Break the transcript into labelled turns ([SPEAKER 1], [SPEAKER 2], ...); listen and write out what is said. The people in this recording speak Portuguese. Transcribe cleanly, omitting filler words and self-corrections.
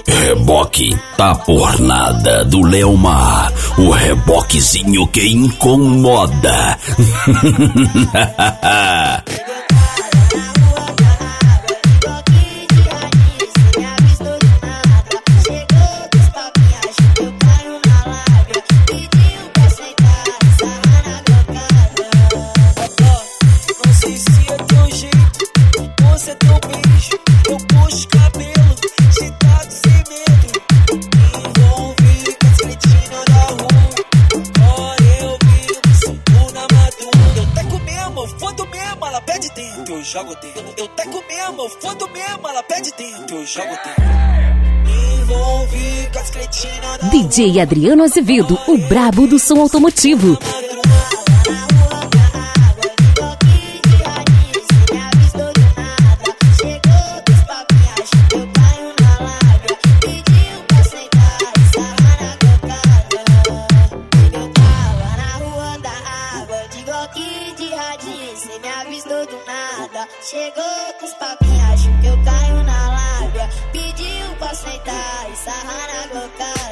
[SPEAKER 1] Reboque tá por nada do Leomar, o reboquezinho que incomoda.
[SPEAKER 2] Eu jogo dentro. Eu teco mesmo, eu fodo mesmo, ela pede dentro. Eu jogo dentro. Envolvi com as cretinas da
[SPEAKER 3] DJ Adriano Azevedo, o brabo do som automotivo.
[SPEAKER 4] Chegou com os papinhos, acho que eu caio na lábia. Pediu pra sentar e sarrar na glocada.